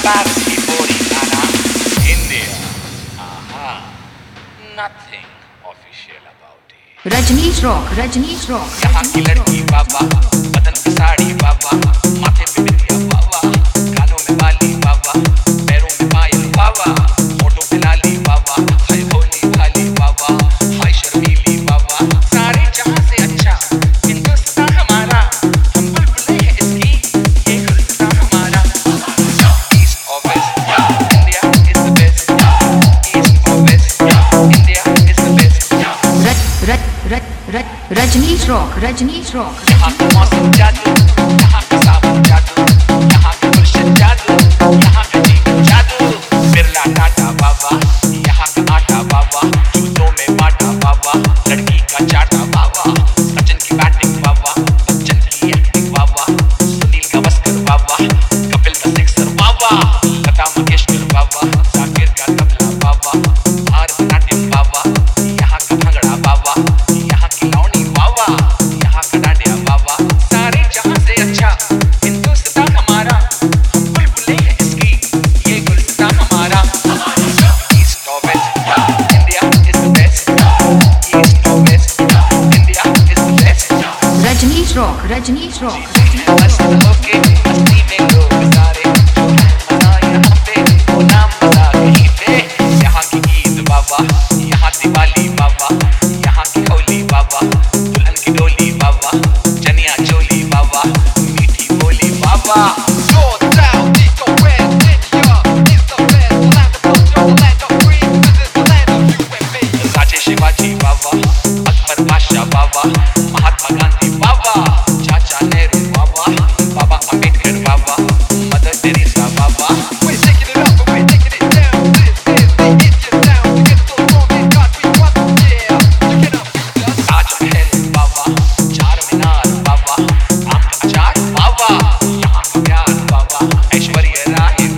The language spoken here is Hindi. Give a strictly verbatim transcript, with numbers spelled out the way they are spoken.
Rajneesh rock, Rajneesh rock. यहाँ की लड़की बाबा, बदन की साड़ी बाबा, माथे पे बिंदिया बाबा, कानों में बाली बाबा, पैरों में पायल बाबा, होठों पे लाली बाबा, हाय भोली भाली बाबा, हाय शर्मीली बाबा। सारे जहां से अच्छा हिंदुस्तान हमारा, हम बुलबुलें हैं इसकी, ये गुलस्तान हमारा। East or west, India is the best. East or west, India is the best. रज रज रज रजनीश रॉक, रजनीश रॉक। यहाँ का मौसम जादू, यहाँ का सावन जादू, यहाँ का गुलशन जादू, यहाँ का जीवन जादू। बिरला टाटा बाबा, यहाँ का आटा बाबा, जूतों में बाटा बाबा, लड़की का चाटा बाबा, सचिन की बैटिंग बाबा, बच्चन की एक्टिंग बाबा, सुनील गावस्कर बाबा, कपिल का सिक्सर बाबा, लता मंगेशकर बाबा, जाकिर का तबला बाबा, भारतनाट्यम बाबा, यहाँ का भंगड़ा बाबा, यहाँ की लौंडी बाबा, यहाँ का डांडिया बाबा। सारे जहां से अच्छा हिंदुस्तान हमारा, हम बुलबुलें हैं इसकी, ये गुलस्तान हमारा। East or west, India is the best. East or west, India is the best. Rajneesh rock, Rajneesh rock. मस्त होके मस्ती में लोग सारे, जो है मजा यहाँ पे वो नाम मजा कहीं पे। यहाँ की ईद बाबा, यहाँ दिवाली बाबा, यहाँ की होली बाबा, दुल्हन की डोली बाबा, चनिया चोली बाबा, मीठी बोली बाबा। North, south, east or west, India is the best. The land of culture, the land of free, this is the land of you and me. राजे शिवाजी बाबा, अकबर बादशाह बाबा, महात्मा गांधी बाबा, चाचा नेहरू बाबा, बाबा अंबेडकर बाबा, मदर टेरेसा बाबा। We're taking it up and we're taking it down. This is the Indian sound. To get so strong in God we want, yeah. You cannot beat us. Taj Mahal बाबा, चार मीनार बाबा, आम का अचार बाबा, यहाँ का प्यार बाबा, ऐश्वर्या राय